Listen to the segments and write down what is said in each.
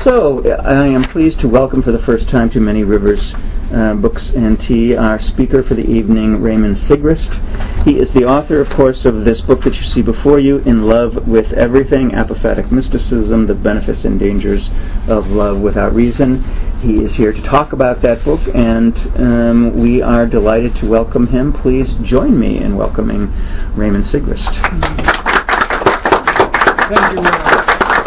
So, I am pleased to welcome for the first time to Many Rivers Books and Tea our speaker for the evening, Raymond Sigrist. He is the author, of course, of this book that you see before you, In Love with Everything, Apophatic Mysticism, The Benefits and Dangers of Love Without Reason. He is here to talk about that book, and we are delighted to welcome him. Please join me in welcoming Raymond Sigrist. Thank you, Ron.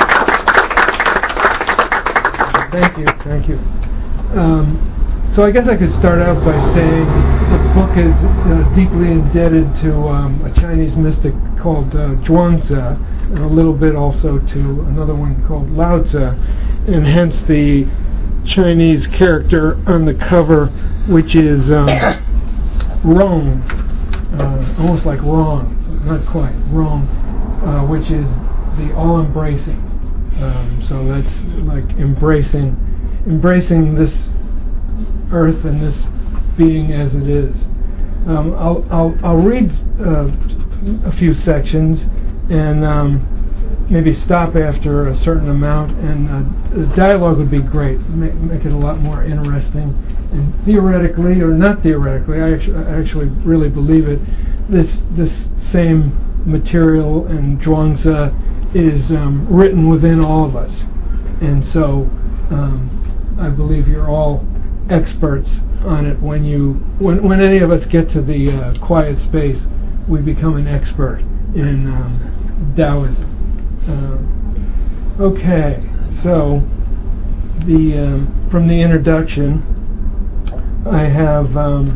Thank you. So I guess I could start out by saying the book is deeply indebted to a Chinese mystic called Zhuangzi, and a little bit also to another one called Lao Tzu, and hence the Chinese character on the cover, which is Rong, almost like wrong, not quite, Rong, which is the all-embracing. So that's like embracing this earth and this being as it is. I'll read a few sections and maybe stop after a certain amount, and the dialogue would be great. Make it a lot more interesting. And theoretically, or not theoretically, I actually really believe it. This same material and Zhuangzi is written within all of us, and so I believe you're all experts on it. When any of us get to the quiet space, we become an expert in Taoism. Okay, so from the introduction, I have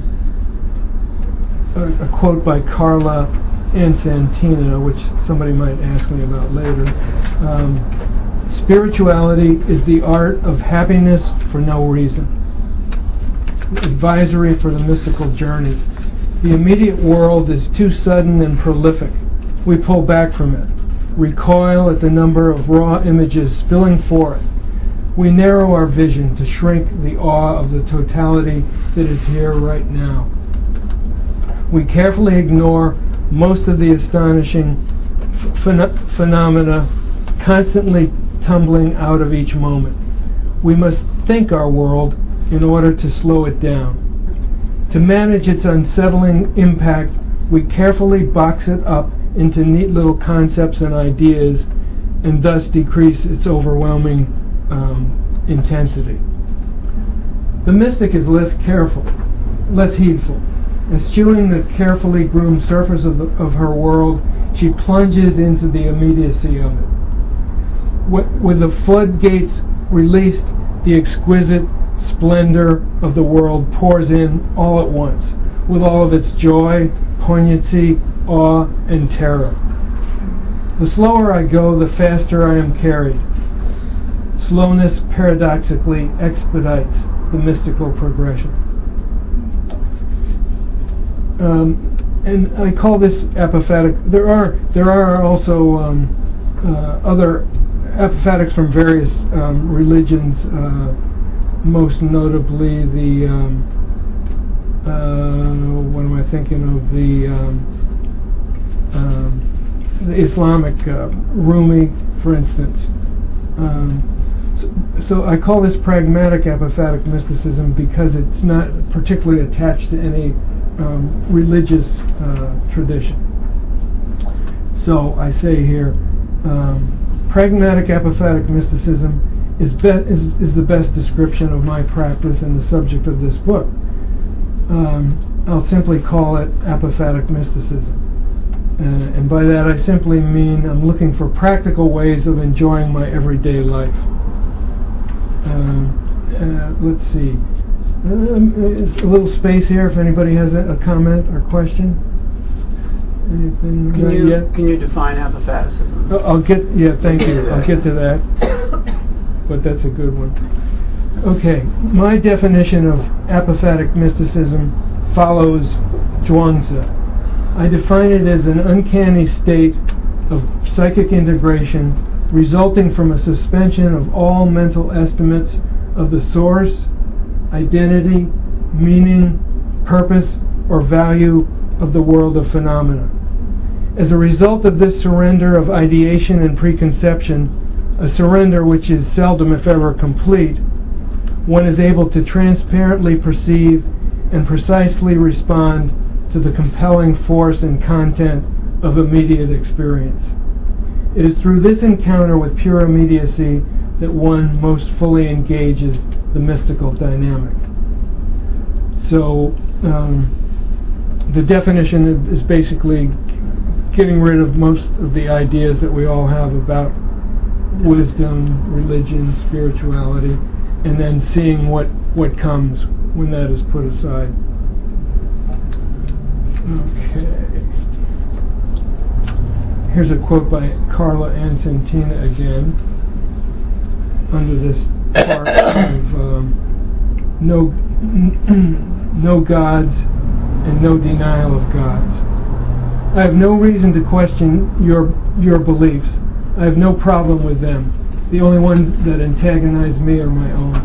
a quote by Carla Ansantina, which somebody might ask me about later. Spirituality is the art of happiness for no reason. Advisory for the mystical journey. The immediate world is too sudden and prolific. We pull back from it, recoil at the number of raw images spilling forth. We narrow our vision to shrink the awe of the totality that is here right now. We carefully ignore most of the astonishing phenomena constantly tumbling out of each moment. We must think our world in order to slow it down. To manage its unsettling impact, we carefully box it up into neat little concepts and ideas, and thus decrease its overwhelming intensity. The mystic is less careful, less heedful. Eschewing the carefully groomed surface of her world, she plunges into the immediacy of it. With the floodgates released, the exquisite splendor of the world pours in all at once, with all of its joy, poignancy, awe, and terror. The slower I go, the faster I am carried. Slowness paradoxically expedites the mystical progression. And I call this apophatic. There are also other apophatics from various religions, most notably the what am I thinking of, the Islamic Rumi, for instance. So I call this pragmatic apophatic mysticism because it's not particularly attached to any religious tradition. So I say here, pragmatic apophatic mysticism is the best description of my practice and the subject of this book. I'll simply call it apophatic mysticism. And by that I simply mean I'm looking for practical ways of enjoying my everyday life. Let's see. A little space here if anybody has a comment or question. Anything? Can you define apophaticism? Thank you. I'll get to that. But that's a good one. Okay, my definition of apophatic mysticism follows Zhuangzi. I define it as an uncanny state of psychic integration resulting from a suspension of all mental estimates of the source, identity, meaning, purpose, or value of the world of phenomena. As a result of this surrender of ideation and preconception, a surrender which is seldom, if ever, complete, one is able to transparently perceive and precisely respond to the compelling force and content of immediate experience. It is through this encounter with pure immediacy that one most fully engages the mystical dynamic. So the definition is basically getting rid of most of the ideas that we all have about wisdom, religion, spirituality, and then seeing what comes when that is put aside. Okay. Here's a quote by Carla Ancentina again, under this part of no gods and no denial of gods. I have no reason to question your beliefs. I have no problem with them. The only ones that antagonize me are my own.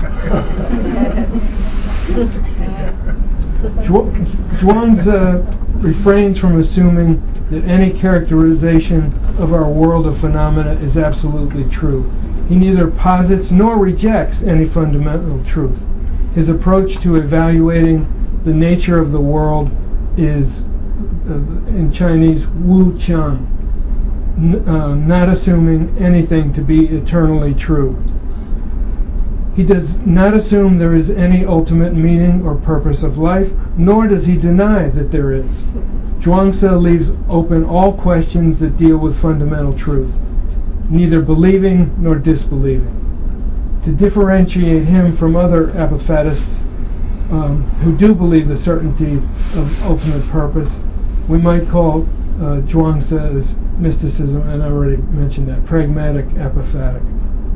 Zhuangzi refrains from assuming that any characterization of our world of phenomena is absolutely true. He neither posits nor rejects any fundamental truth. His approach to evaluating the nature of the world is, in Chinese, Wu Qiang, not assuming anything to be eternally true. He does not assume there is any ultimate meaning or purpose of life, nor does he deny that there is. Zhuangzi leaves open all questions that deal with fundamental truth, neither believing nor disbelieving. To differentiate him from other apophatists who do believe the certainty of ultimate purpose, we might call Zhuangzi's mysticism, and I already mentioned that, pragmatic apophatic.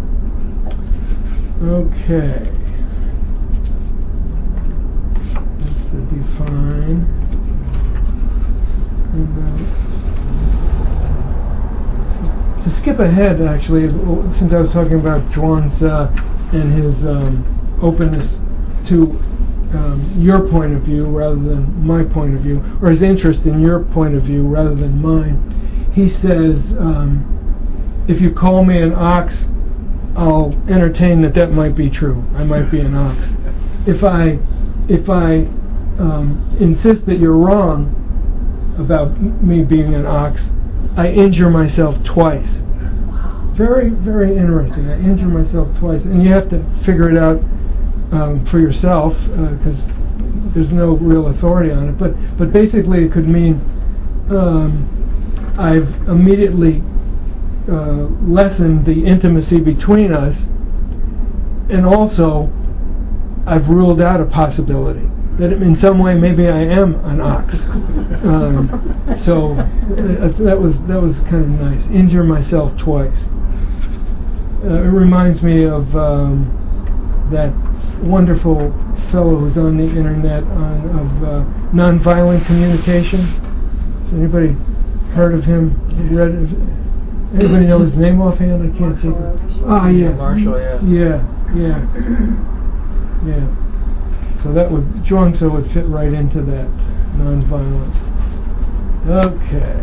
Okay. That's the define. To skip ahead, actually, since I was talking about Zhuangzi and his openness to your point of view rather than my point of view, or his interest in your point of view rather than mine, he says, if you call me an ox, I'll entertain that might be true. I might be an ox. If I insist that you're wrong about me being an ox, I injure myself twice. Very, very interesting. I injure myself twice, and you have to figure it out for yourself because there's no real authority on it. But basically, it could mean I've immediately lessened the intimacy between us, and also I've ruled out a possibility that in some way maybe I am an ox. So that was kind of nice. Injure myself twice. It reminds me of that wonderful fellow who's on the internet of nonviolent communication. Has anybody heard of him? Read it? Anybody know his name offhand? I can't think of it. Ah, yeah. Marshall, yeah. Yeah. So that would, Zhuangzi would fit right into that, nonviolent. Okay.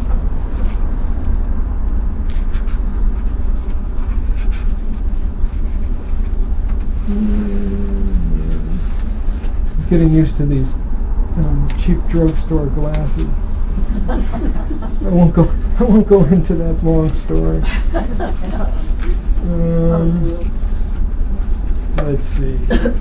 Getting used to these cheap drugstore glasses. I won't go into that long story. Let's see.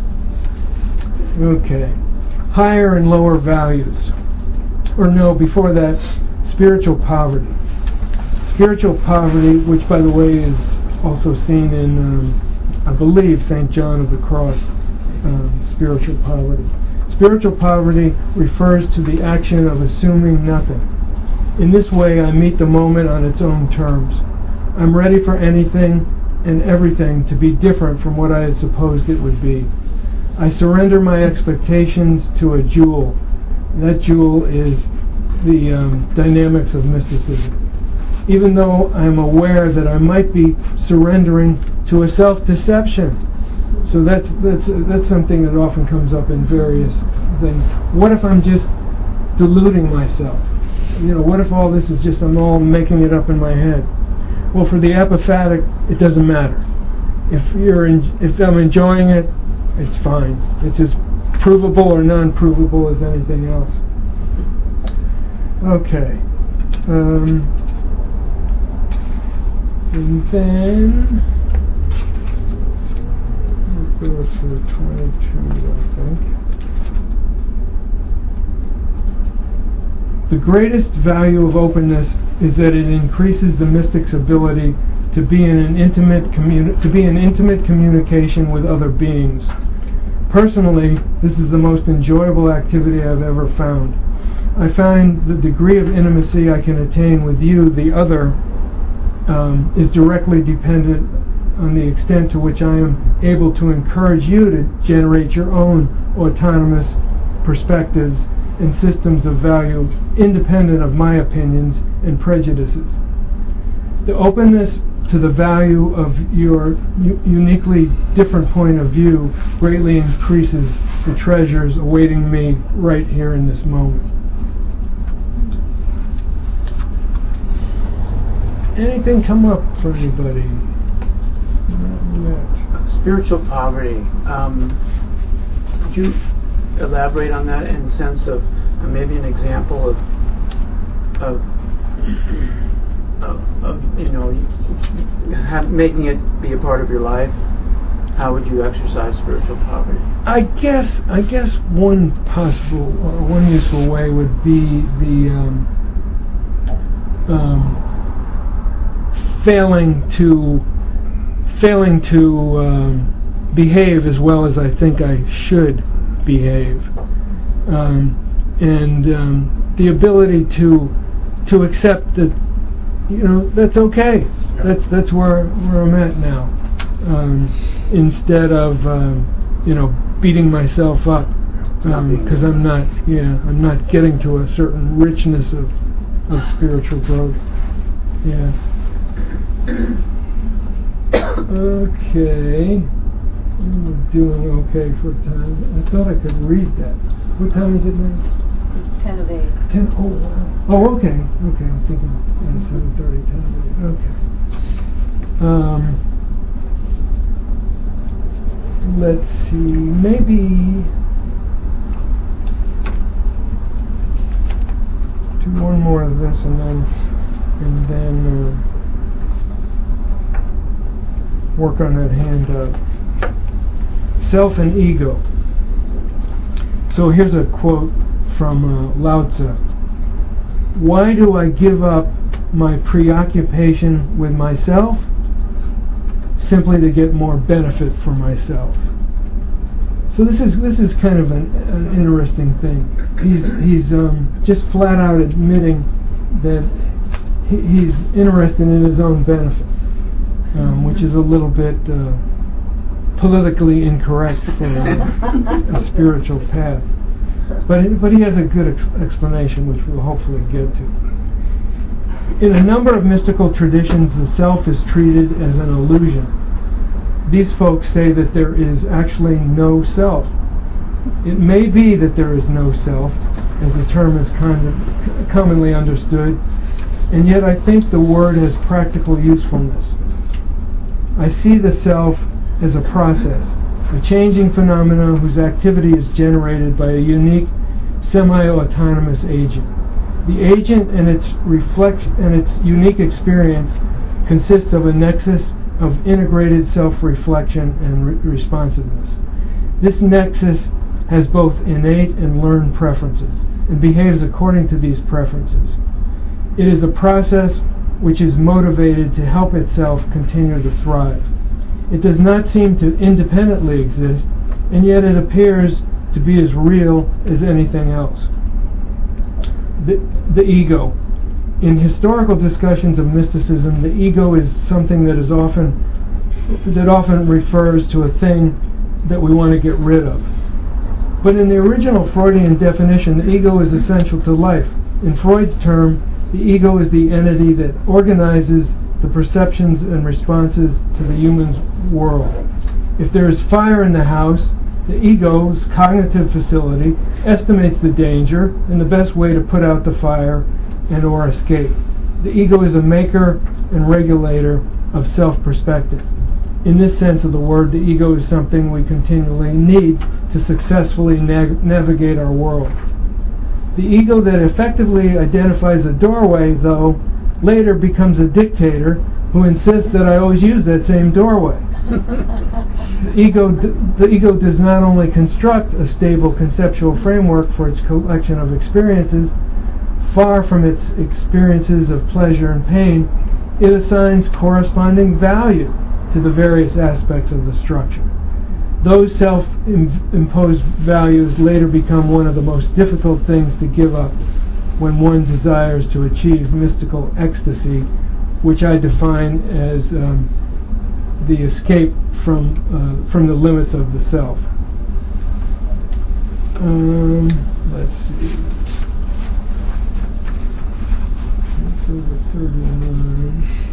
Okay. Higher and lower values. Or no, before that, spiritual poverty. Spiritual poverty, which by the way is also seen in, I believe, St. John of the Cross, spiritual poverty. Spiritual poverty refers to the action of assuming nothing. In this way, I meet the moment on its own terms. I'm ready for anything and everything to be different from what I had supposed it would be. I surrender my expectations to a jewel. That jewel is the dynamics of mysticism. Even though I'm aware that I might be surrendering to a self-deception. So that's something that often comes up in various things. What if I'm just deluding myself? What if all this is just I'm all making it up in my head? Well, for the apophatic, it doesn't matter. If I'm enjoying it, it's fine. It's as provable or non-provable as anything else. Okay. And then we'll go to 22, I think. The greatest value of openness is that it increases the mystic's ability to be in an intimate communication with other beings. Personally, this is the most enjoyable activity I've ever found. I find the degree of intimacy I can attain with you, the other, is directly dependent on the extent to which I am able to encourage you to generate your own autonomous perspectives and systems of value independent of my opinions and prejudices. The openness to the value of your uniquely different point of view greatly increases the treasures awaiting me right here in this moment. Anything come up for anybody? Not yet. Spiritual poverty. Could you elaborate on that in the sense of maybe an example of making it be a part of your life? How would you exercise spiritual poverty? I guess one possible or one useful way would be the failing to behave as well as I think I should behave, and the ability to accept that that's okay. That's where I'm at now. Instead of beating myself up because I'm not getting to a certain richness of spiritual growth. Yeah. Okay. We're doing okay for time. I thought I could read that. What time is it now? 10 of 8. 10. Oh wow. Oh okay. Okay. I'm thinking 7:30. 10 of 8. Okay. Let's see. Maybe do one more of this and then work on that handout. Self and ego. So here's a quote from Lao Tzu. Why do I give up my preoccupation with myself? Simply to get more benefit for myself. So this is kind of an interesting thing. He's just flat out admitting that he's interested in his own benefit, which is a little bit politically incorrect for a spiritual path. But he has a good explanation, which we'll hopefully get to. In a number of mystical traditions, the self is treated as an illusion. These folks say that there is actually no self. It may be that there is no self, as the term is commonly understood, and yet I think the word has practical usefulness. I see the self as a process, a changing phenomena whose activity is generated by a unique, semi-autonomous agent. The agent and its unique experience consists of a nexus of integrated self-reflection and responsiveness. This nexus has both innate and learned preferences and behaves according to these preferences. It is a process which is motivated to help itself continue to thrive. It does not seem to independently exist, and yet it appears to be as real as anything else. The ego. In historical discussions of mysticism, the ego is something that often refers to a thing that we want to get rid of. But in the original Freudian definition, the ego is essential to life. In Freud's term, the ego is the entity that organizes the perceptions and responses to the human world. If there is fire in the house, the ego's cognitive facility estimates the danger and the best way to put out the fire and or escape. The ego is a maker and regulator of self-perspective. In this sense of the word, the ego is something we continually need to successfully navigate our world. The ego that effectively identifies a doorway, though, later becomes a dictator who insists that I always use that same doorway. The ego does not only construct a stable conceptual framework for its collection of experiences. Far from its experiences of pleasure and pain, it assigns corresponding value to the various aspects of the structure. Those self-imposed values later become one of the most difficult things to give up when one desires to achieve mystical ecstasy, which I define as the escape from the limits of the self. Let's see. Over 39.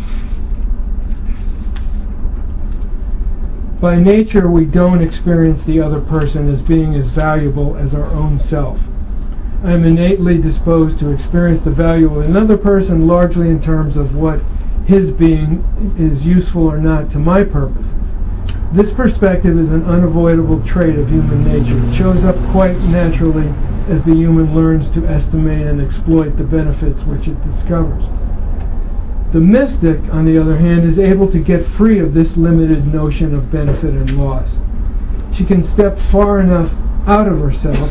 By nature, we don't experience the other person as being as valuable as our own self. I am innately disposed to experience the value of another person largely in terms of what his being is useful or not to my purposes. This perspective is an unavoidable trait of human nature. It shows up quite naturally as the human learns to estimate and exploit the benefits which it discovers. The mystic, on the other hand, is able to get free of this limited notion of benefit and loss. She can step far enough out of herself,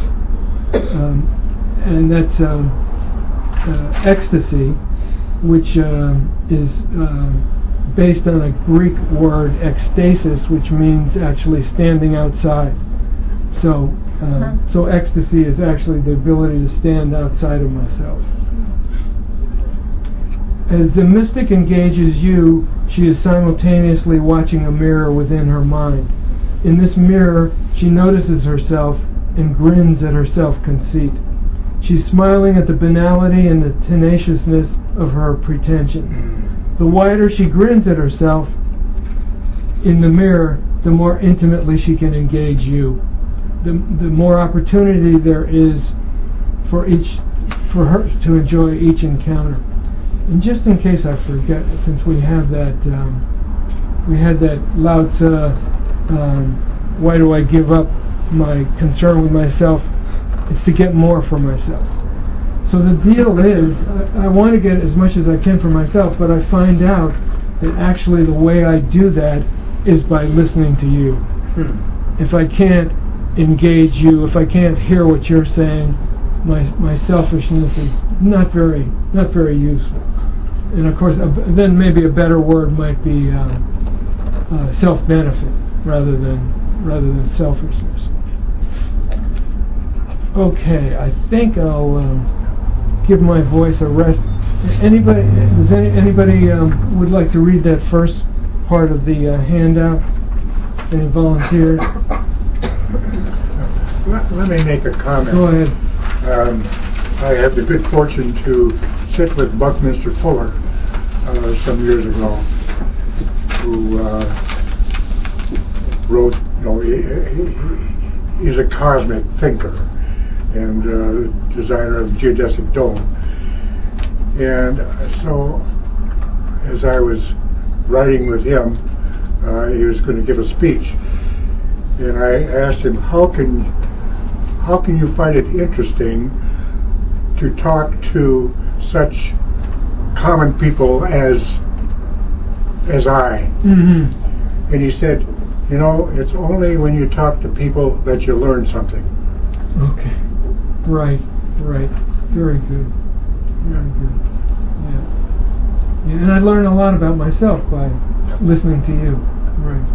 and that's ecstasy, which is based on a Greek word, ekstasis, which means actually standing outside. So ecstasy is actually the ability to stand outside of myself. As the mystic engages you, she is simultaneously watching a mirror within her mind. In this mirror, she notices herself and grins at her self-conceit. She's smiling at the banality and the tenaciousness of her pretension. The wider she grins at herself in the mirror, the more intimately she can engage you. The more opportunity there is for her to enjoy each encounter. And just in case I forget, since we had that Lao Tzu, why do I give up my concern with myself? It's to get more for myself. So the deal is, I want to get as much as I can for myself, but I find out that actually the way I do that is by listening to you. If I can't engage you, if I can't hear what you're saying, my selfishness is not very useful. And of course, then maybe a better word might be self-benefit rather than selfishness. Okay, I think I'll give my voice a rest. Anybody would like to read that first part of the handout? Any volunteers? Let me make a comment. Go ahead. I had the good fortune to sit with Buckminster Fuller some years ago, who wrote, he's a cosmic thinker and designer of geodesic dome. And so, as I was writing with him, he was going to give a speech, and I asked him, how can you find it interesting to talk to such common people as I? Mm-hmm. And he said, it's only when you talk to people that you learn something. Okay. Right. Very good. Yeah. And I learn a lot about myself by listening to you. Right.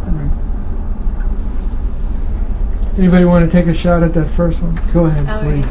Anybody want to take a shot at that first one? Go ahead, please.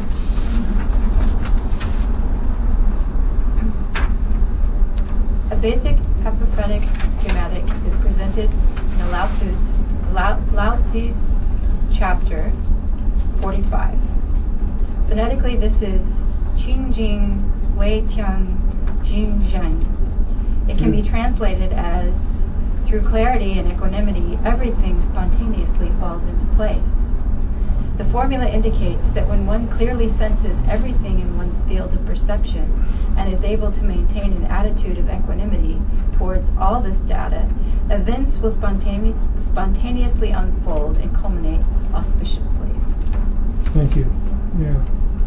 A basic apophatic schematic is presented in Lao Tzu's chapter 45. Phonetically, this is Qing Jing Wei Tian Jing Zheng. It can be translated as, through clarity and equanimity, everything spontaneously falls into place. The formula indicates that when one clearly senses everything in one's field of perception and is able to maintain an attitude of equanimity towards all this data, events will spontaneously unfold and culminate auspiciously. Thank you. Yeah.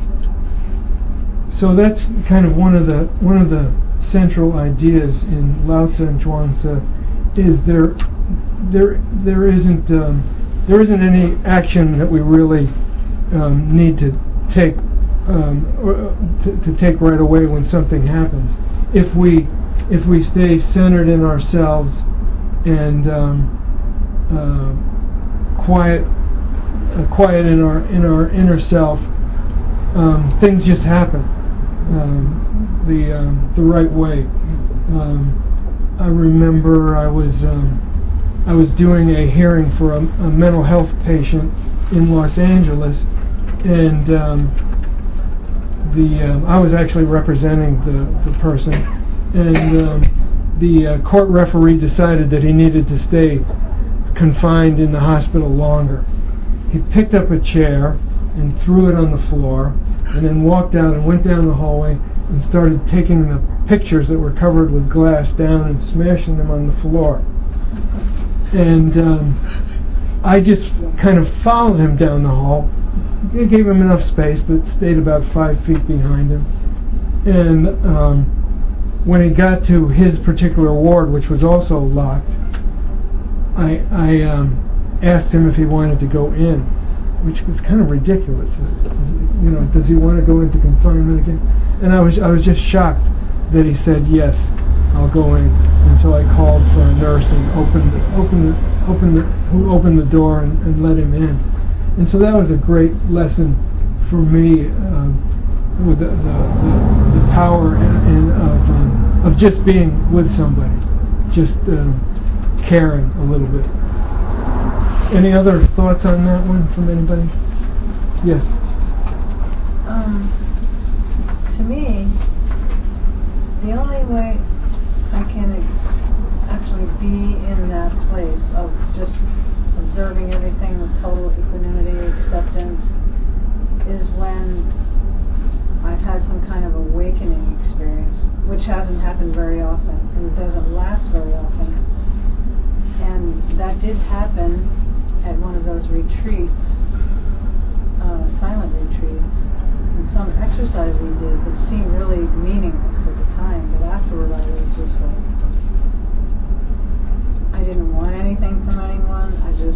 So that's kind of one of the central ideas in Lao Tzu and Zhuangzi is there isn't any action that we really need to take to take right away when something happens. If we stay centered in ourselves and quiet in our inner self, things just happen the right way. I remember I was doing a hearing for a mental health patient in Los Angeles, and I was actually representing the person, and the court referee decided that he needed to stay confined in the hospital longer. He picked up a chair and threw it on the floor, and then walked out and went down the hallway and started taking the pictures that were covered with glass down and smashing them on the floor. And I just kind of followed him down the hall. I gave him enough space, but stayed about 5 feet behind him. And when he got to his particular ward, which was also locked, I asked him if he wanted to go in, which was kind of ridiculous. You know, does he want to go into confinement again? And I was just shocked that he said yes, I'll go in. And so I called for a nurse and who opened the door and let him in. And so that was a great lesson for me with the power of just being with somebody, just caring a little bit. Any other thoughts on that one from anybody? Yes. To me, the only way I can actually be in that place of just observing everything with total equanimity, acceptance, is when I've had some kind of awakening experience, which hasn't happened very often, and it doesn't last very often. And that did happen at one of those retreats, silent retreats, and some exercise we did that seemed really meaningless at the time, but afterward I was just like, I didn't want anything from anyone.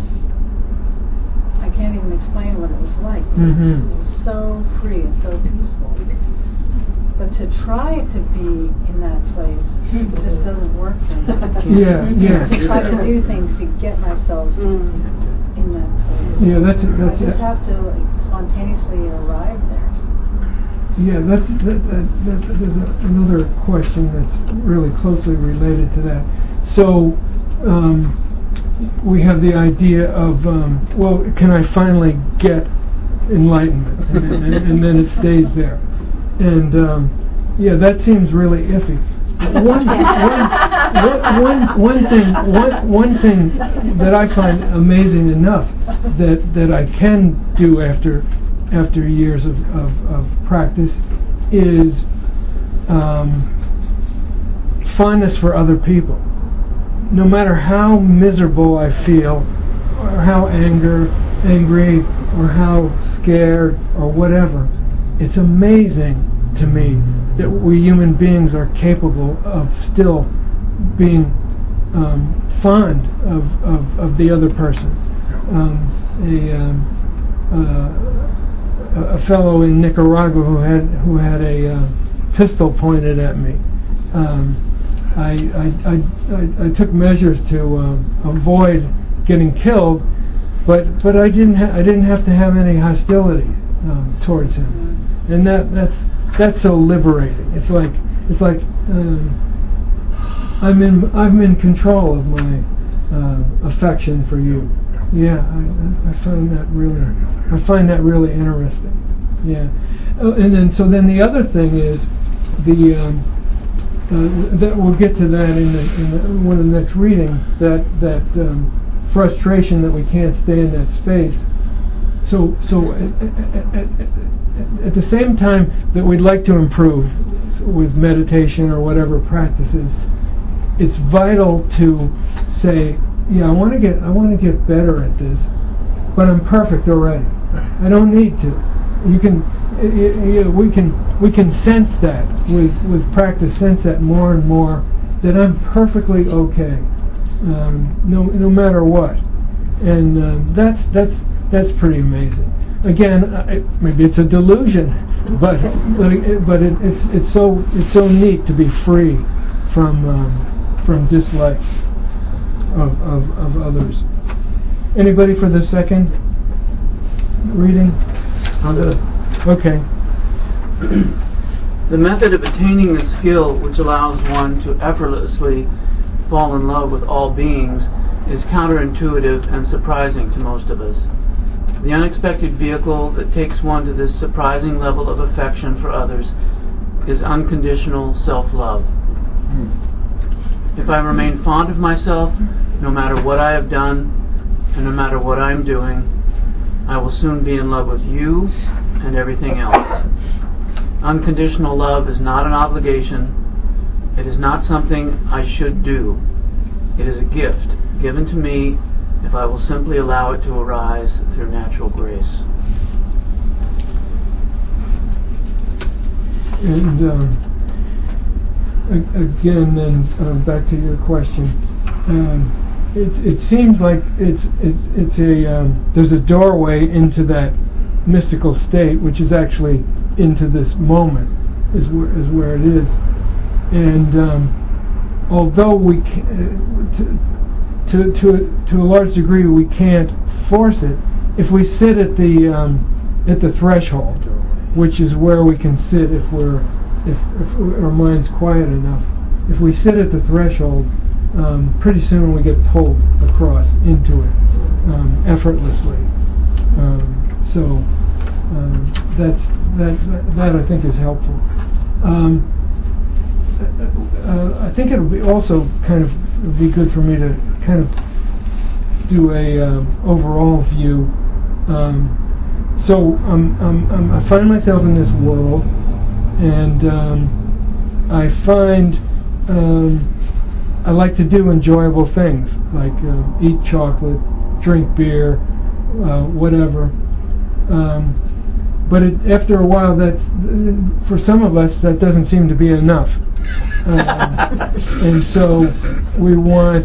I can't even explain what it was like. Mm-hmm. It was so free and so peaceful. But to try to be in that place just doesn't work for me. Yeah. To try to do things to get myself in that place. Yeah, that's I just have to spontaneously arrive there. Yeah, there's another question that's really closely related to that. So we have the idea of, well, can I finally get enlightenment? And then it stays there. And yeah, that seems really iffy. One thing that I find amazing enough that I can do after years of practice is fondness for other people. No matter how miserable I feel, or how angry, or how scared, or whatever, it's amazing to me that we human beings are capable of still being fond of the other person. A fellow in Nicaragua who had a pistol pointed at me. I took measures to avoid getting killed, but I didn't have to have any hostility towards him, and that's so liberating. It's like I'm in control of my affection for you. Yeah, I find that really interesting. Yeah, and then the other thing is that we'll get to that in one of the next readings. That frustration that we can't stay in that space. So at the same time that we'd like to improve with meditation or whatever practices, it's vital to say, yeah, I want to get better at this, but I'm perfect already. I don't need to. We can sense that with practice, sense that more and more, that I'm perfectly okay, no matter what, and that's pretty amazing. Again, maybe it's a delusion, but it's so neat to be free from dislike of others. Anybody for the second reading? I'll do it. Okay. The method of attaining the skill which allows one to effortlessly fall in love with all beings is counterintuitive and surprising to most of us. The unexpected vehicle that takes one to this surprising level of affection for others is unconditional self-love. If I remain fond of myself, no matter what I have done, and no matter what I am doing, I will soon be in love with you and everything else. Unconditional love is not an obligation. It is not something I should do. It is a gift given to me if I will simply allow it to arise through natural grace. And again, then back to your question. It seems like it's there's a doorway into that mystical state, which is actually into this moment, is where it is. And although we to a large degree we can't force it, if we sit at the threshold, which is where we can sit if our mind's quiet enough. If we sit at the threshold, pretty soon we get pulled across into it effortlessly. So that I think is helpful. I think it would be also kind of be good for me to kind of do a overall view. So I find myself in this world, and I find I like to do enjoyable things, like eat chocolate, drink beer, whatever. But after a while, that's for some of us that doesn't seem to be enough, and so we want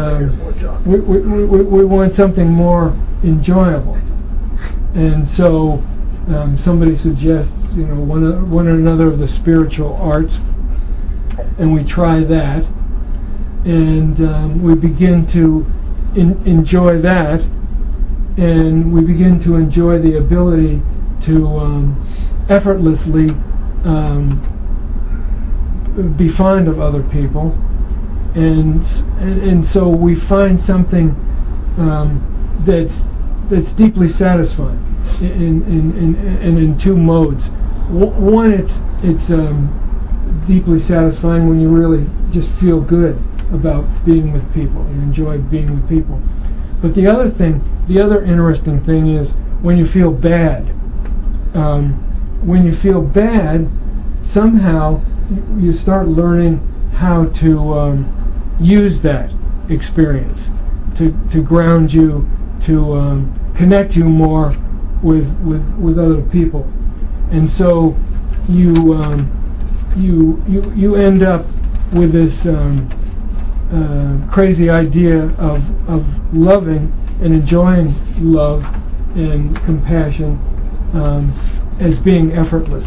we want something more enjoyable. And so somebody suggests, one or another of the spiritual arts, and we try that, and we begin to enjoy that, and we begin to enjoy the ability to effortlessly be fond of other people, and so we find something that's deeply satisfying in two modes. One, it's deeply satisfying when you really just feel good about being with people. You enjoy being with people. But the other interesting thing is when you feel bad. When you feel bad, somehow you start learning how to use that experience to ground you, to connect you more with other people, and so you end up with this crazy idea of loving and enjoying love and compassion as being effortless.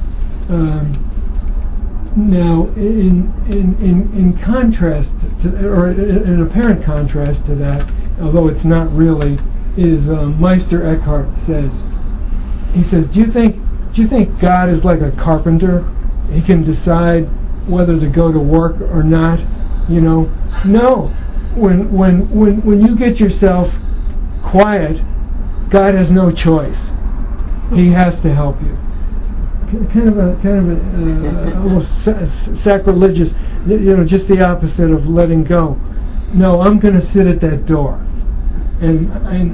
Now, in contrast to, or in apparent contrast to that, although it's not really, is Meister Eckhart says. He says, "Do you think God is like a carpenter? He can decide whether to go to work or not? No. When you get yourself quiet, God has no choice. He has to help you." Kind of a almost sacrilegious, just the opposite of letting go. No, I'm going to sit at that door, and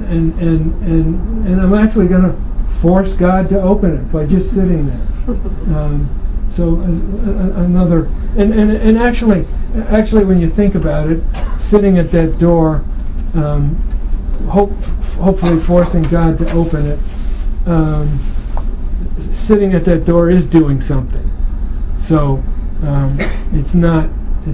I'm actually going to force God to open it by just sitting there. So another, and actually, when you think about it, sitting at that door, hopefully forcing God to open it, sitting at that door is doing something. So it's not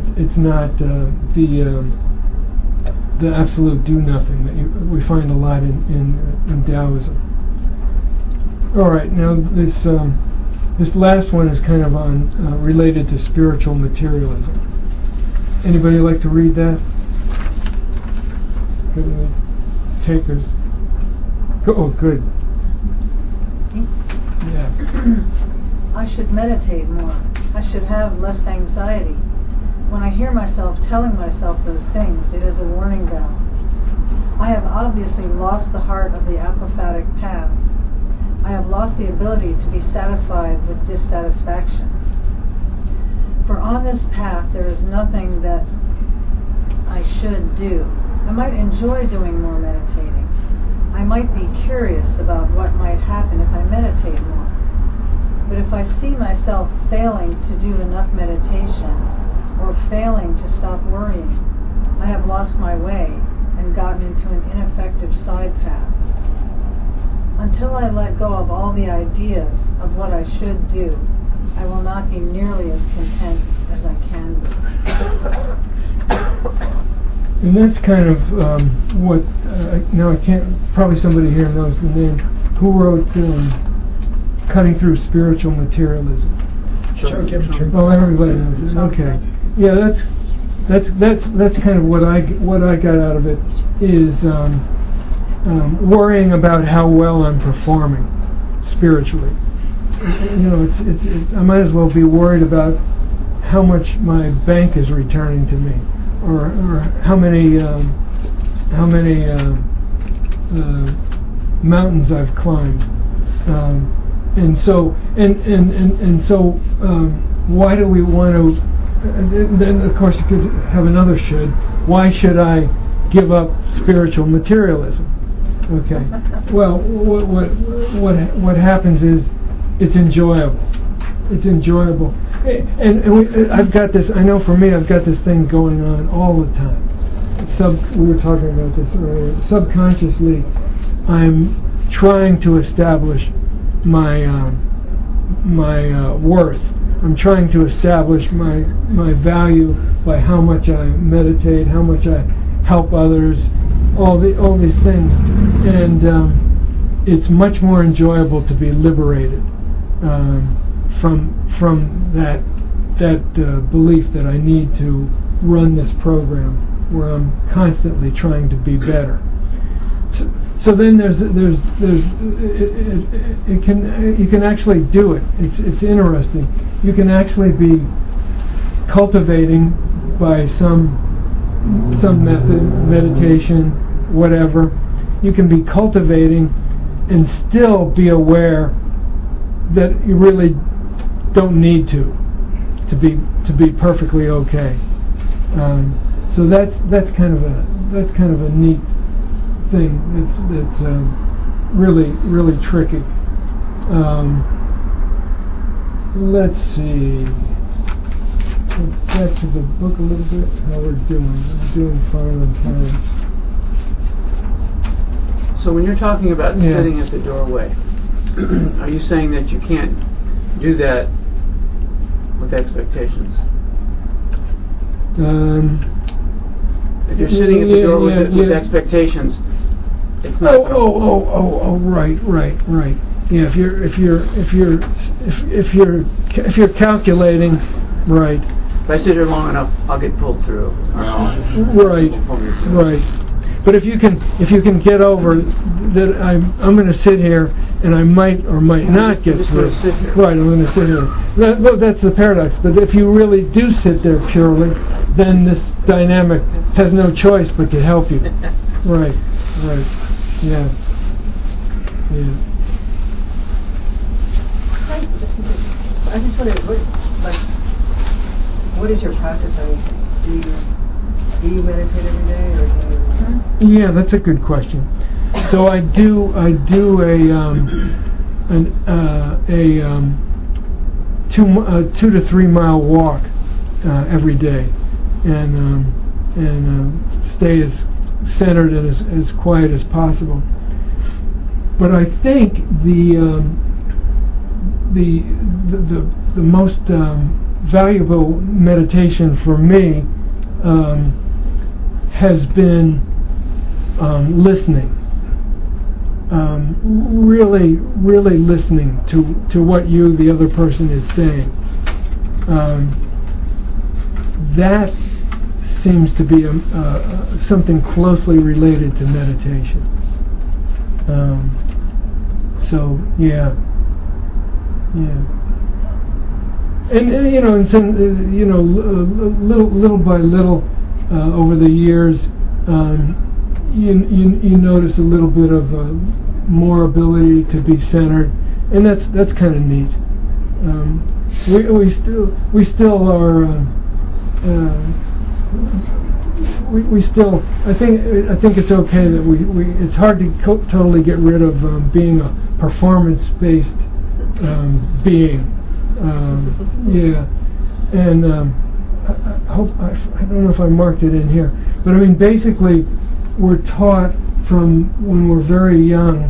the absolute do nothing that we find a lot in Taoism. All right, now this last one is kind of on related to spiritual materialism. Anybody like to read that? Got any takers? Oh, good. Yeah. I should meditate more. I should have less anxiety. When I hear myself telling myself those things, it is a warning bell. I have obviously lost the heart of the apophatic path. I have lost the ability to be satisfied with dissatisfaction. For on this path there is nothing that I should do. I might enjoy doing more meditating. I might be curious about what might happen if I meditate more. But if I see myself failing to do enough meditation, or failing to stop worrying, I have lost my way and gotten into an ineffective side path. Until I let go of all the ideas of what I should do, I will not be nearly as content as I can be. And that's kind of what, now I can't, probably somebody here knows the name, who wrote Cutting Through Spiritual Materialism. Oh, everybody knows it. Okay. Yeah, that's kind of what I got out of it is worrying about how well I'm performing spiritually. You know, it's I might as well be worried about how much my bank is returning to me, or how many mountains I've climbed, and so why do we want to? And then, of course, you could have another should. Why should I give up spiritual materialism? Okay. Well, what happens is it's enjoyable. It's enjoyable, and I've got this. I know for me, I've got this thing going on all the time. We were talking about this earlier. Subconsciously, I'm trying to establish my worth. I'm trying to establish my value by how much I meditate, how much I help others, all these things, and it's much more enjoyable to be liberated from that belief that I need to run this program where I'm constantly trying to be better. So then you can actually do it. It's interesting. You can actually be cultivating by some method, meditation, whatever. You can be cultivating and still be aware that you really don't need to be perfectly okay. So that's kind of a neat thing. That's really tricky. Let's see. Go back to the book a little bit. How we're doing? We're doing fine on time. So when you're talking about sitting at the doorway, are you saying that you can't do that with expectations? If you're sitting at the door with expectations, it's not. Right. Yeah, if you're calculating, right. If I sit here long enough, I'll get pulled through. Right. But if you can get over that, I'm going to sit here and I might or might not get through. Right, I'm going to sit here. That's the paradox. But if you really do sit there purely, then this dynamic has no choice but to help you. Right. Yeah. I just wondered, what is your practice? I mean, do you meditate every day, or do you? Yeah, that's a good question. So I do a 2 to 3 mile walk every day, and stay as centered and as quiet as possible. But I think the most valuable meditation for me has been listening. Really listening to what the other person is saying. That seems to be something closely related to meditation. So yeah. And little by little over the years, you notice a little bit of more ability to be centered, and that's kind of neat. We still are. We still. I think it's okay that we. It's hard to totally get rid of being a performance-based being. Yeah, and I don't know if I marked it in here, but I mean basically we're taught from when we're very young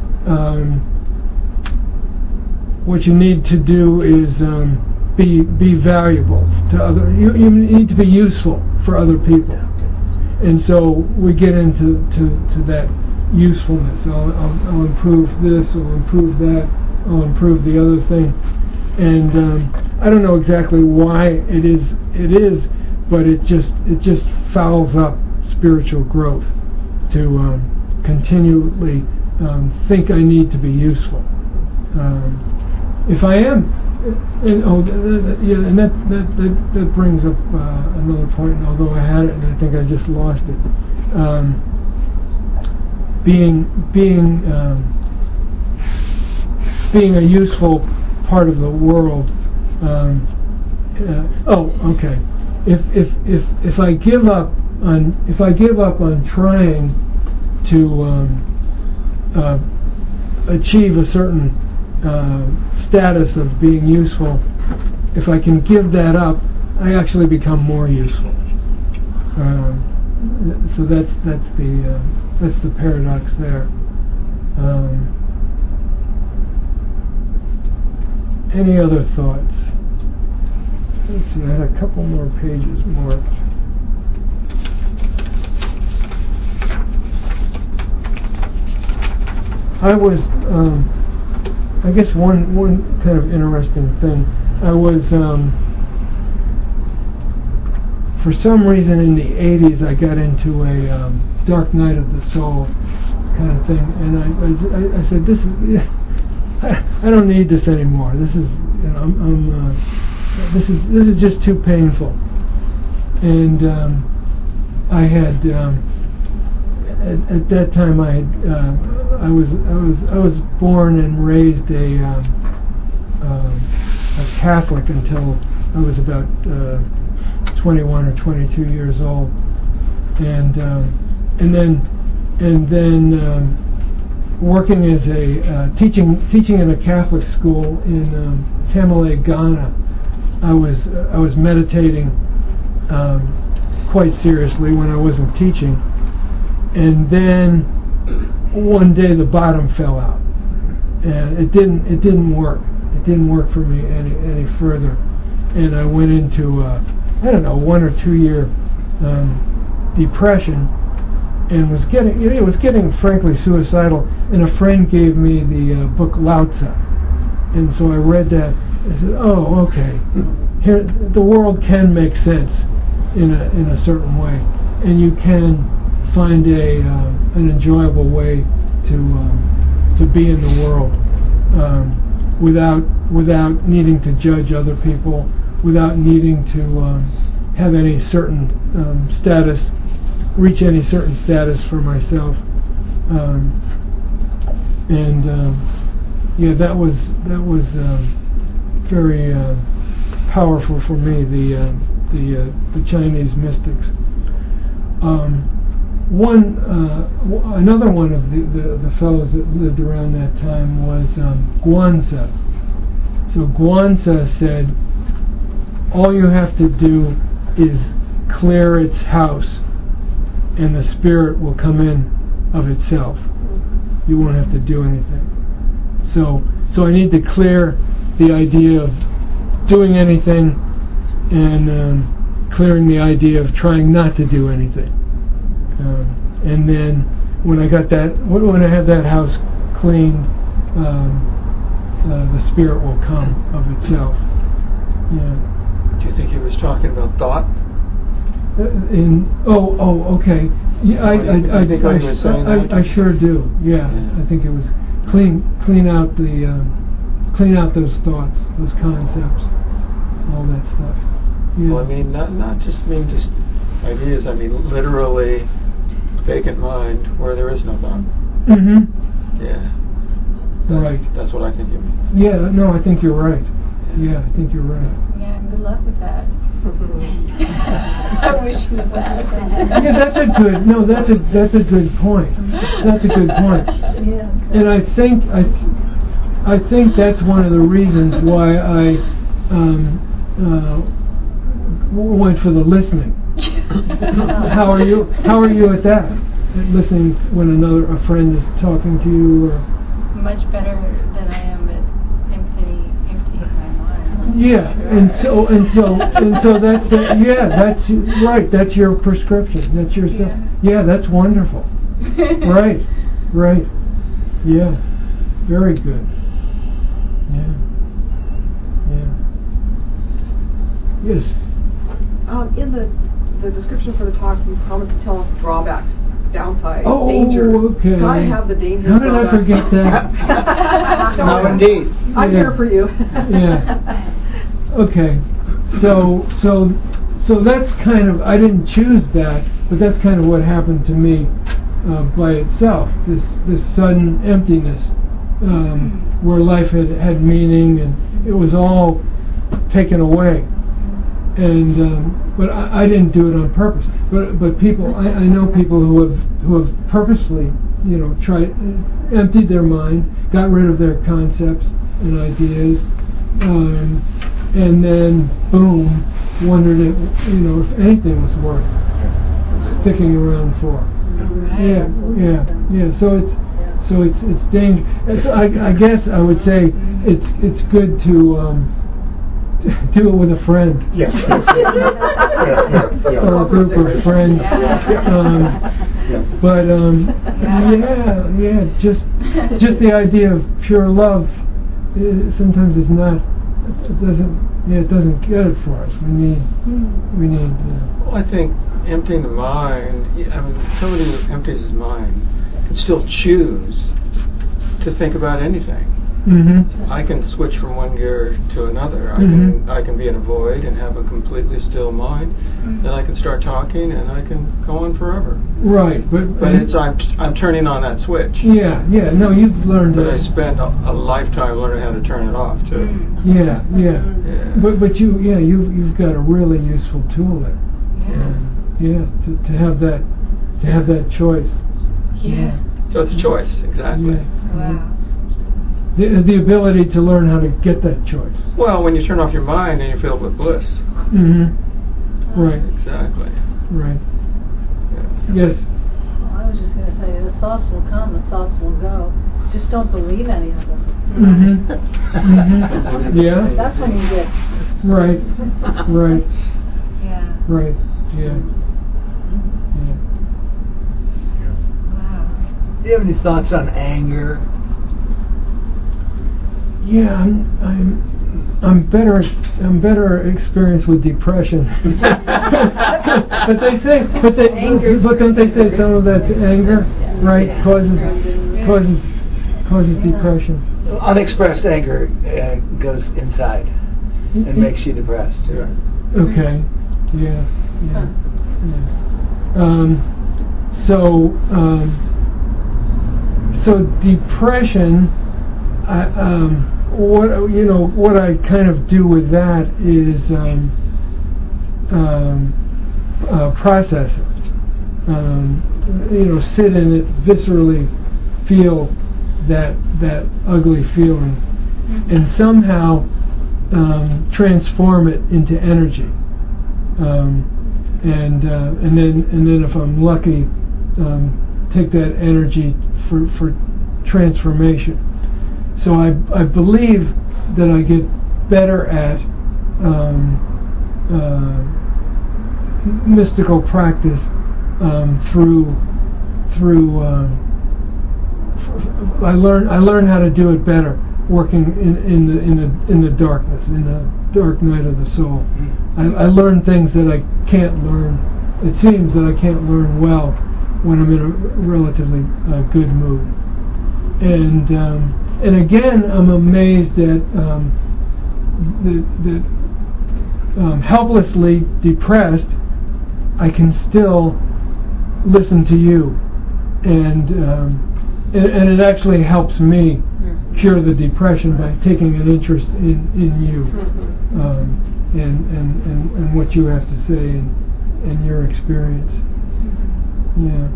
what you need to do is be valuable to other. You need to be useful for other people, and so we get into that usefulness. I'll improve this. I'll improve that. I'll improve the other thing. And I don't know exactly why it is, but it just fouls up spiritual growth to continually think I need to be useful. If I am, and that brings up another point. Although I had it, and I think I just lost it. Being a useful part of the world. Okay. If I give up on trying to achieve a certain status of being useful, if I can give that up, I actually become more useful. So that's the paradox there. Any other thoughts? Let's see, I had a couple more pages marked. I was, I guess one kind of interesting thing, I was, for some reason in the 80s I got into a Dark Night of the Soul kind of thing, and I said, this is... I don't need this anymore. This is, this is just too painful. And I had at that time I was born and raised a Catholic until I was about 21 or 22 years old, and then working as a teaching in a Catholic school in Tamale, Ghana. I was meditating quite seriously when I wasn't teaching, and then one day the bottom fell out, and it didn't work. It didn't work for me any further, and I went into 1 or 2 year depression. And was getting frankly suicidal. And a friend gave me the book Lao Tzu, and so I read that. I said, "Oh, okay. Here, the world can make sense in a certain way, and you can find an enjoyable way to be in the world without needing to judge other people, without needing to have any certain status." Reach any certain status for myself, that was very powerful for me. The Chinese mystics. another one of the fellows that lived around that time was Guanza. So Guanza said, all you have to do is clear its house, and the spirit will come in of itself. You won't have to do anything. So I need to clear the idea of doing anything, and clearing the idea of trying not to do anything. And then when I got that, when I have that house cleaned, the spirit will come of itself. Yeah. Do you think he was talking about thought? Okay. Yeah, I sure do. Yeah, I think it was clean out those thoughts, those concepts, all that stuff. Yeah. Well, I mean, not just ideas. I mean, literally, vacant mind where there is no thought. Mm-hmm. Yeah. Right. That's what I think you mean. Yeah. No, I think you're right. Yeah, I think you're right. Yeah, good luck with that. I wish you the best. Yeah, that's a good point. That's a good point. Yeah. And I think that's one of the reasons why I went for the listening. How are you at that? At listening when a friend is talking to you, or Much better than I am at emptying my mind. yeah, and so that's that's right. That's your prescription. That's your stuff. Yeah, that's wonderful. Right. Yeah, very good. Yeah. Yes. In the description for the talk, you promised to tell us drawbacks, downsides, Oh, dangers. okay. Can I have the dangers? How did I forget that? No, indeed. I'm here for you. Yeah. Okay. So that's kind of, I didn't choose that, but that's kind of what happened to me by itself. This sudden emptiness, where life had meaning, and it was all taken away. And but I didn't do it on purpose. But people, I know people who have purposely, tried, emptied their mind, got rid of their concepts and ideas, and then boom, wondered if anything was worth sticking around for. Right. Yeah. So it's dangerous. So I guess I would say it's good to do it with a friend. Yes. Or a group of friends. But just the idea of pure love sometimes is not. It doesn't get it for us. We need. Well, I think emptying the mind. I mean, somebody who empties his mind can still choose to think about anything. Mm-hmm. I can switch from one gear to another. I can be in a void and have a completely still mind. Then I can start talking, and I can go on forever. Right, but it's I'm turning on that switch. Yeah. No, you've learned. But I spent a lifetime learning how to turn it off too. Yeah. But you've got a really useful tool there. Yeah. To have that choice. Yeah. So it's a choice, exactly. Yeah. Wow. The ability to learn how to get that choice. Well, when you turn off your mind and you're filled with bliss. Mm-hmm. Right. Exactly. Right. Yeah. Yes. Well, I was just going to say, the thoughts will come, the thoughts will go. Just don't believe any of them. Mm-hmm. Yeah. That's when you get... Right. Yeah. Right. Yeah. Wow. Do you have any thoughts on anger? Yeah, I'm better experienced with depression. but don't they say some of that anger, right, causes depression. Unexpressed anger goes inside and makes you depressed. Okay. Yeah. So depression. What I kind of do with that is process it. sit in it, viscerally feel that ugly feeling, and somehow transform it into energy, and then if I'm lucky, take that energy for transformation. So I believe that I get better at mystical practice through I learn how to do it better working in the darkness, in the dark night of the soul. I learn things that I can't learn. It seems that I can't learn well when I'm in a relatively good mood. And again, I'm amazed at that helplessly depressed, I can still listen to you, and it actually helps me cure the depression by taking an interest in you, and what you have to say and your experience. Yeah.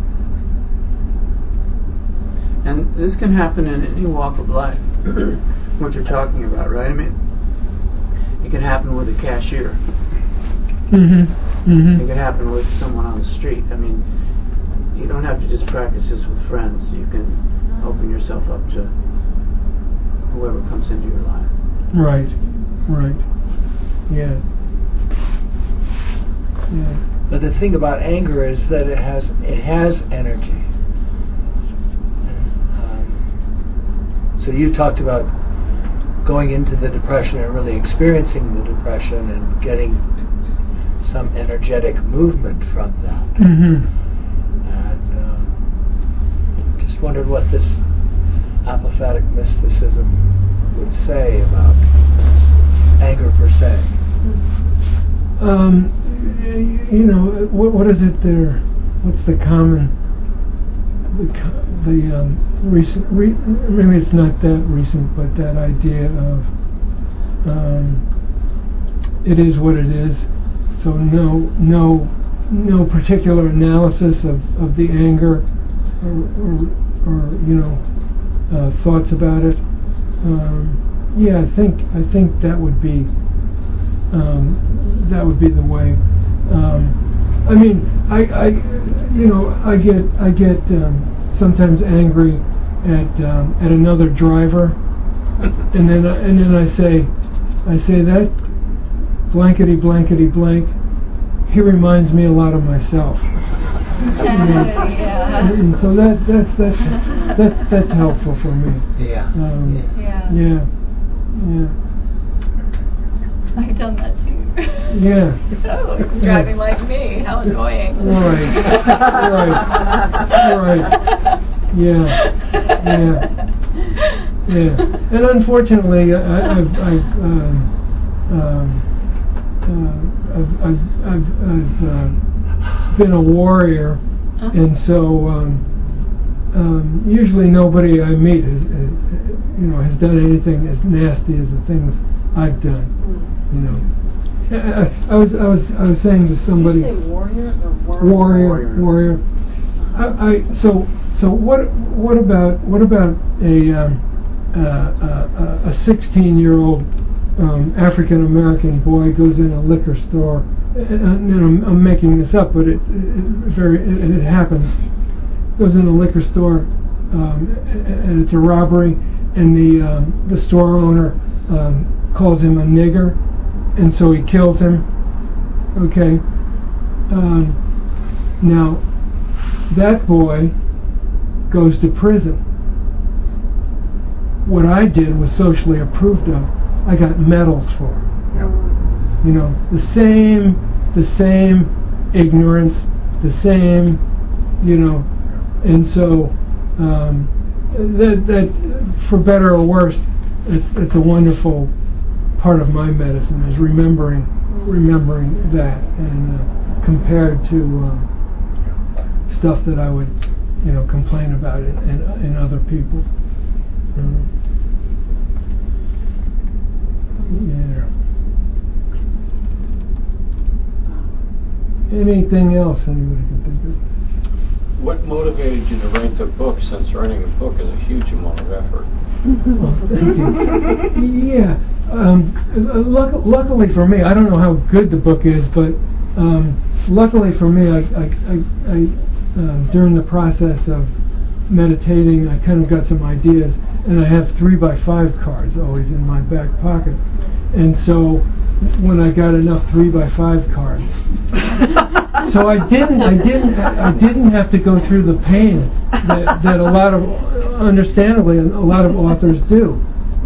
And this can happen in any walk of life, what you're talking about, right? I mean, it can happen with a cashier. It can happen with someone on the street. I mean, you don't have to just practice this with friends. You can open yourself up to whoever comes into your life. Right. Yeah. But the thing about anger is that it has energy. So you talked about going into the depression and really experiencing the depression and getting some energetic movement from that. And just wondered what this apophatic mysticism would say about anger per se. What is it there? What's the common? The recent, maybe it's not that recent, but that idea of it is what it is. So no particular analysis of the anger or thoughts about it. I think that would be the way. I mean, I get sometimes angry at another driver, and then I say that blankety blankety blank. He reminds me a lot of myself. And so that's helpful for me. Yeah. I've done that too. Yeah. Oh, driving like me. How annoying. Right. Yeah. And unfortunately, I've been a warrior, and so usually nobody I meet has done anything as nasty as the things I've done. I was saying to somebody. Did you say warrior or warrior? Warrior. So what about a 16-year-old African American boy goes in a liquor store, and I'm making this up, but it happens. Goes in a liquor store, and it's a robbery, and the store owner calls him a nigger, and so he kills him. Okay. Now that boy goes to prison. What I did was socially approved of. I got medals for it. The same ignorance, the same, and so that for better or worse, it's a wonderful part of my medicine is remembering that, and compared to stuff that I would complain about it in other people. Anything else anybody can think of? What motivated you to write the book, since writing a book is a huge amount of effort? Well, thank you. Yeah. Luckily for me, I don't know how good the book is, but luckily for me, I during the process of meditating, I kind of got some ideas, and I have 3x5 cards always in my back pocket, and so when I got enough 3x5 cards, so I didn't have to go through the pain that a lot of, understandably, a lot of authors do.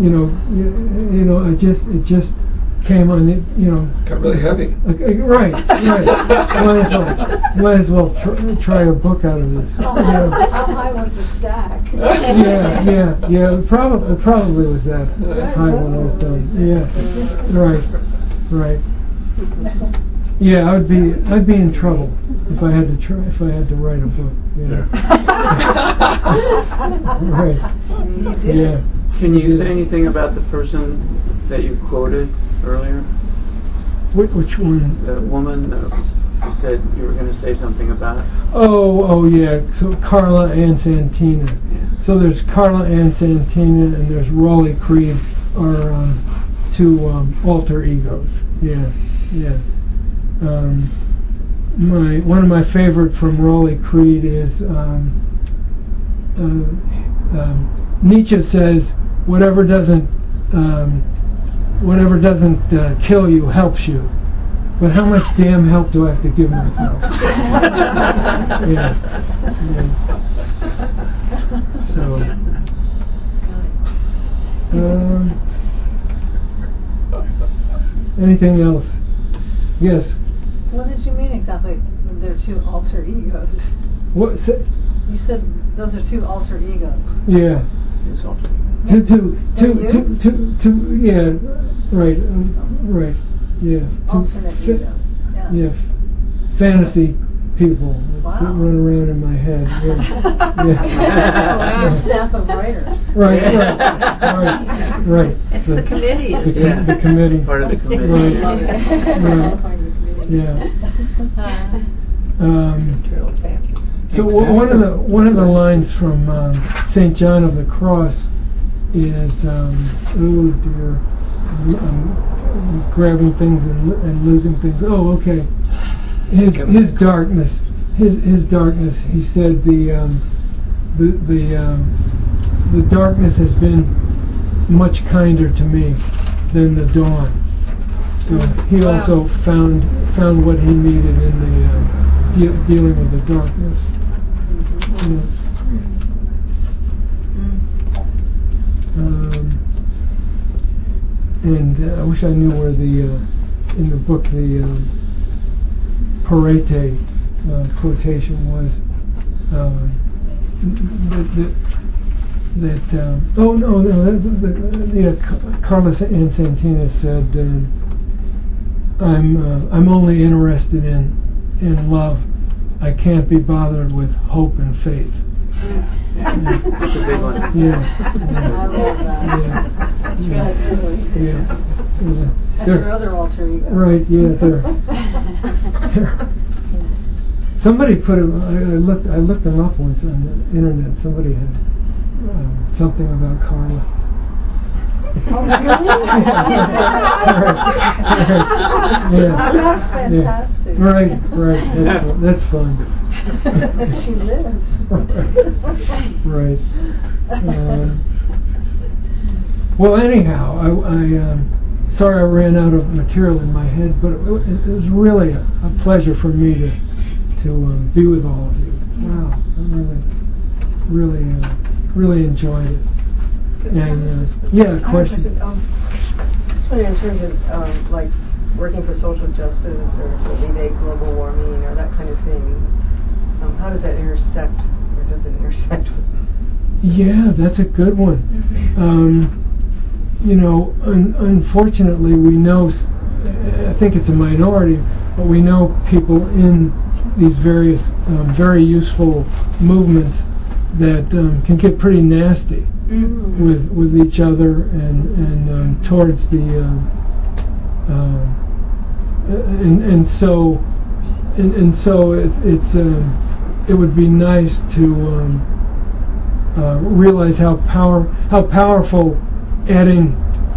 It just came on, Got really heavy. Right. Might as well try a book out of this. How high was the stack? Yeah. Probably was that high when I was done. Yeah. Right. Yeah, I'd be in trouble if I had to write a book. Yeah. Right. Yeah. Can you say anything about the person that you quoted earlier? Which one? The woman you said you were going to say something about. Oh yeah. So Carla Ann Santina. Yeah. So there's Carla Ann Santina and there's Raleigh Creed, are two alter egos. Yeah. One of my favorite from Raleigh Creed is Nietzsche says, whatever doesn't kill you helps you, but how much damn help do I have to give myself? Yeah. So anything else? Yes. What did you mean exactly? They're two alter egos. What? You said those are two alter egos. Yeah. It's alter. Yeah. Right. Right. Yeah. Alternate egos. Yeah. Fantasy people Wow. that run around in my head. Yeah. Your staff of writers. Right. It's the committee. The committee. Part of the committee. Right. Yeah. So one of the lines from St. John of the Cross is, oh dear, I'm grabbing things and losing things. Oh, okay. His darkness. His darkness. He said the darkness has been much kinder to me than the dawn. So he also found what he needed in the dealing with the darkness. And I wish I knew where in the book the Parete quotation was. Carla Ann Santina said, I'm only interested in love. I can't be bothered with hope and faith. That's a big one. I love that. That's really cool. That's your other alter ego. Right, yeah. Somebody put it, I looked them up once on the internet. Somebody had something about Carla. Oh, really? Yeah. That's fantastic. Right. That's fun. She lives. Right. Well, anyhow, I sorry I ran out of material in my head, but it was really a pleasure for me to be with all of you. Wow, I really enjoyed it. And question. Just wondering in terms of like working for social justice or to alleviate global warming or that kind of thing, how does that intersect, or does it intersect with? Yeah, that's a good one. Unfortunately, we know, I think it's a minority, but we know people in these various very useful movements that can get pretty nasty with each other and towards the so it would be nice to realize how powerful adding,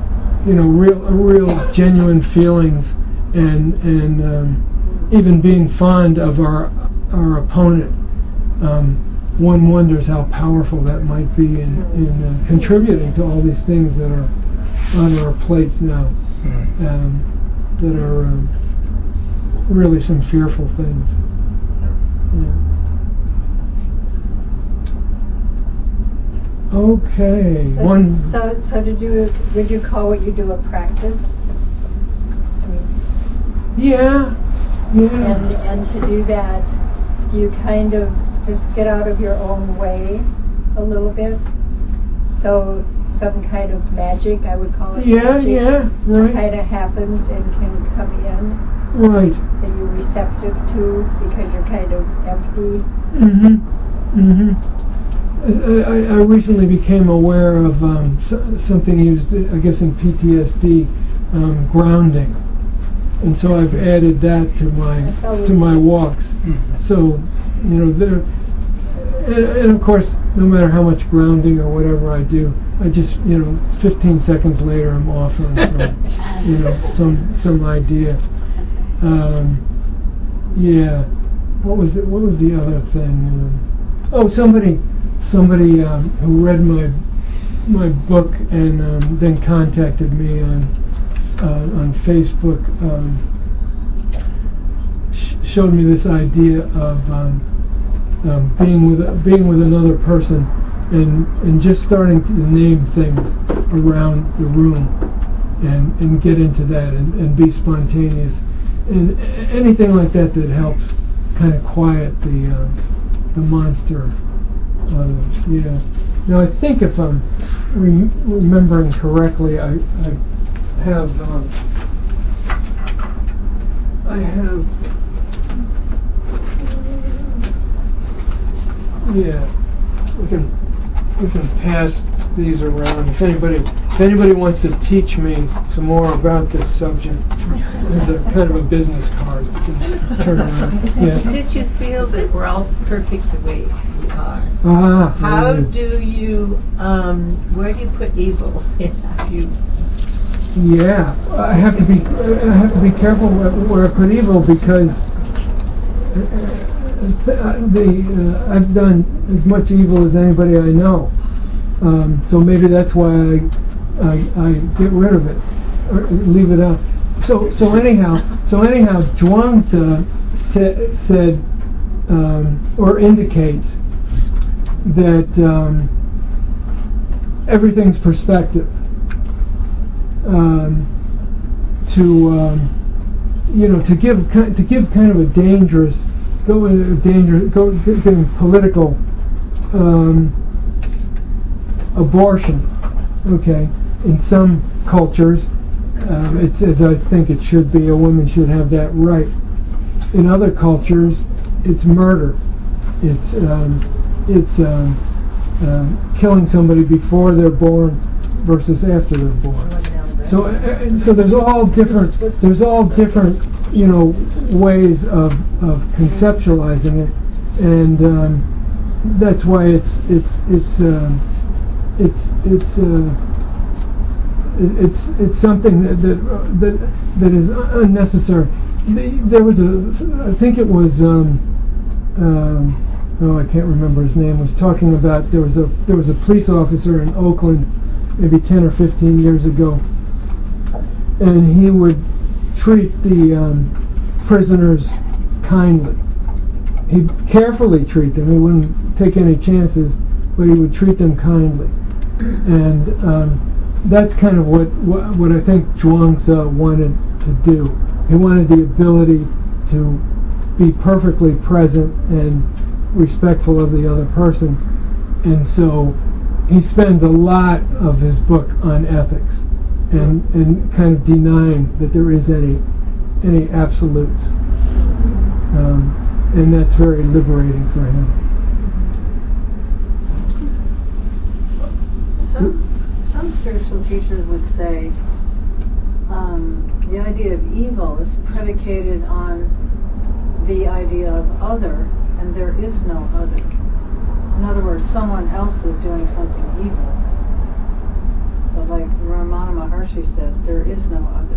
real genuine feelings and even being fond of our opponent. One wonders how powerful that might be in contributing to all these things that are on our plates now, that are really some fearful things. Yeah. Okay. So would you call what you do a practice? Yeah. And to do that, you kind of just get out of your own way a little bit. So some kind of magic, I would call it. Yeah, right. Kind of happens and can come in. Right. That you're receptive to because you're kind of empty. I recently became aware of something used, I guess, in PTSD, grounding, and so I've added that to my walks. So, there, and of course, no matter how much grounding or whatever I do, I just, 15 seconds later I'm off on some idea. Yeah. What was the other thing? Somebody who read my book and then contacted me on Facebook showed me this idea of being with another person and just starting to name things around the room and get into that and be spontaneous and anything like that helps kind of quiet the monster. Yeah. Now I think if I'm remembering correctly, I have yeah. We can pass these around. If anybody wants to teach me some more about this subject, there's a kind of a business card. Turn around. Yeah. Did you feel that we're all perfect the way we are? How do you? Where do you put evil? Yeah, I have to be careful where I put evil because I've done as much evil as anybody I know. So maybe that's why I get rid of it or leave it out. So anyhow, Zhuangzi said or indicates that everything's perspective. To give kind of a dangerous, getting political abortion. Okay, in some cultures, it's as I think it should be. A woman should have that right. In other cultures, it's murder. It's killing somebody before they're born versus after they're born. So there's all different ways of conceptualizing it, and that's why it's something that is unnecessary. There was I think it was I can't remember his name, was talking about there was a police officer in Oakland maybe 10 or 15 years ago, and he would treat the prisoners kindly. He'd carefully treat them. He wouldn't take any chances, but he would treat them kindly. And that's kind of what I think Zhuangzi wanted to do. He wanted the ability to be perfectly present and respectful of the other person. And so he spends a lot of his book on ethics and kind of denying that there is any absolutes. And that's very liberating for him. Some spiritual teachers would say the idea of evil is predicated on the idea of other and there is no other. In other words, someone else is doing something evil. But like Ramana Maharshi said, there is no other.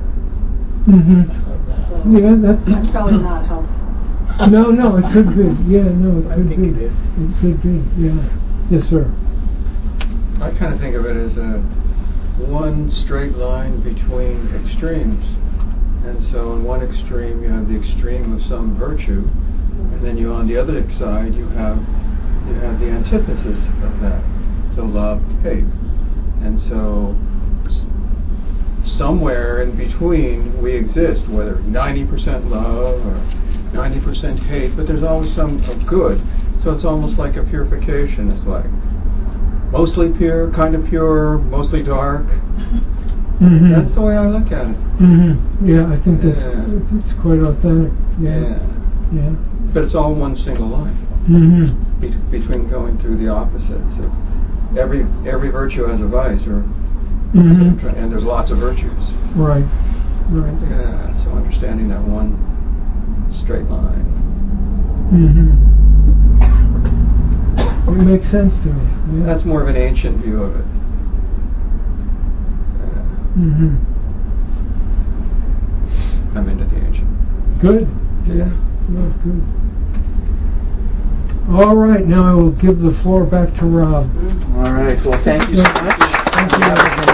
So Yeah, that's probably not helpful. No, it could be. Yeah, no, it could be. It is. It could be. Yeah. Yes, sir. I kind of think of it as a one straight line between extremes. And so on one extreme you have the extreme of some virtue, and then you on the other side you have the antithesis of that. So love, hate. And so somewhere in between we exist, whether 90% love or 90% hate, but there's always some of good. So it's almost like a purification. It's like mostly pure, kind of pure, mostly dark. That's the way I look at it. Yeah, I think it's quite authentic. Yeah. But it's all one single line between going through the opposites. So every virtue has a vice, and there's lots of virtues. Right. Yeah. So understanding that one straight line. It makes sense to me. Yeah. That's more of an ancient view of it. I'm into the ancient. Good. Yeah. Good. All right. Now I will give the floor back to Rob. All right. Well, thank you so much. Thank you.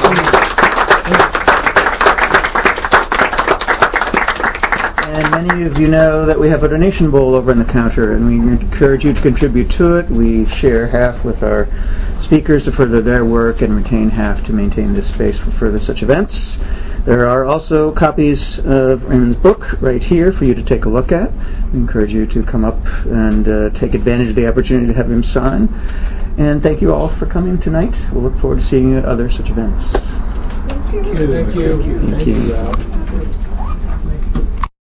And many of you know that we have a donation bowl over in the counter, and we encourage you to contribute to it. We share half with our speakers to further their work and retain half to maintain this space for further such events. There are also copies of Raymond's book right here for you to take a look at. We encourage you to come up and take advantage of the opportunity to have him sign. And thank you all for coming tonight. We'll look forward to seeing you at other such events. Thank you. Thank you.